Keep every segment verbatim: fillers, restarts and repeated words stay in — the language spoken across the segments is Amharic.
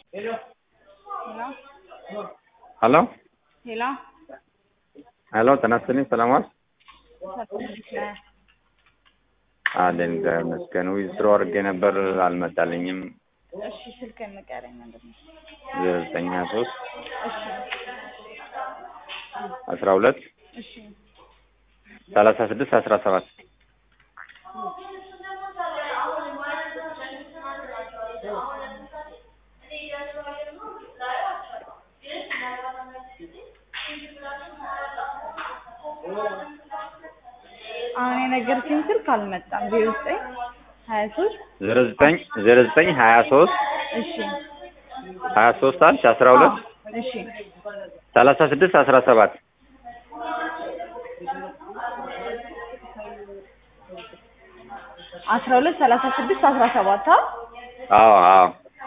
Hello. Hello? Hello. Hello, ተናስተኝ ሰላም ዋል ሰላም አለን ጋር ነው ይዝሮ አርገ ነበር አልመጣልኝም እሺ ስልክ እንቀረኝ እንደምን ዘጠኝ ሶስት እሺ አስራ ሁለት እሺ ሰላሳ ስድስት አስራ ሰባት አሁን የነገርኩኝ ስልክ አልመጣም ዜሮ ዘጠኝ ሀያ ሶስት ዜሮ ዘጠኝ ሀያ ሶስት እሺ ሀያ ሶስት አልሽ አስራ ሁለት እሺ ሰላሳ ስድስት አስራ ሰባት አስራ ሁለት ሰላሳ ስድስት አስራ ሰባት አዎ አዎ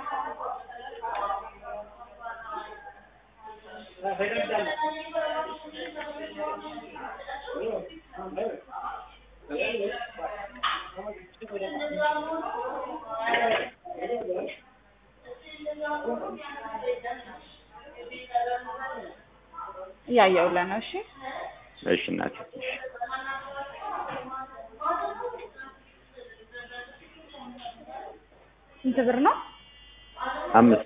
ያያውላ ነው እሺ እሺ እናቴ ስንት ብር ነው አምስት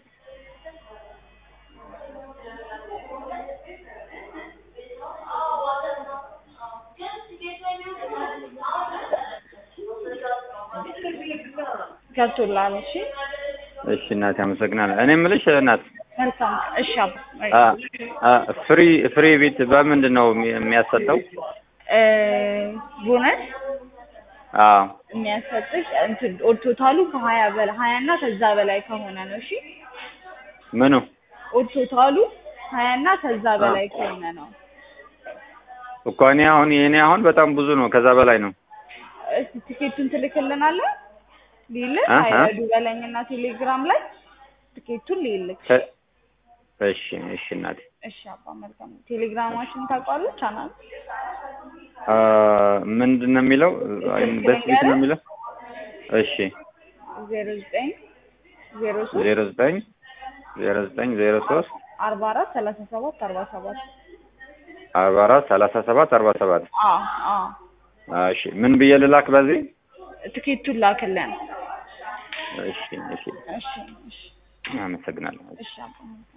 ገብቶላል እሺ እሺ እናቴ አመሰግናለሁ እኔ የምልሽ እናት መልካም እሺ አ አ ፍሪ ፍሪ ቤት በምንድን ነው የሚያሰጠው እ ቦነስ አዎ የሚያሰጥሽ እንትን ኦቶታሉ ከሀያ በላይ ሀያ እና ከዛ በላይ ከሆነ ነው እሺ ምኑ ኦቶታሉ ሀያ እና ከዛ በላይ ከሆነ ነው እኮ እኔ አሁን የኔ አሁን በጣም ብዙ ነው ከዛ በላይ ነው እስቲ ቲኬቱን ትልክልናለህ ሊል አይዱ በለኝና ቴሌግራም ላይ ቲኬቱን ሊልክ እሺ እሺ እናቴ እሺ አባ መልካም ቴሌግራማችን ታውቃለህ ቻናል አ ምንድነው የሚለው በስልክ ነው የሚለው እሺ ዜሮ ዘጠኝ ዜሮ ሶስት ዜሮ ዘጠኝ ዜሮ ዘጠኝ ዜሮ ሶስት አርባ አራት ሰላሳ ሰባት አርባ ሰባት አርባ አራት ሰላሳ ሰባት አርባ ሰባት አዎ አዎ እሺ ምን ብዬ ልላክ በዚህ ቲኬቱን ላክልን እሺ እሺ እሺ እሺ አመሰግናለሁ እሺ አባ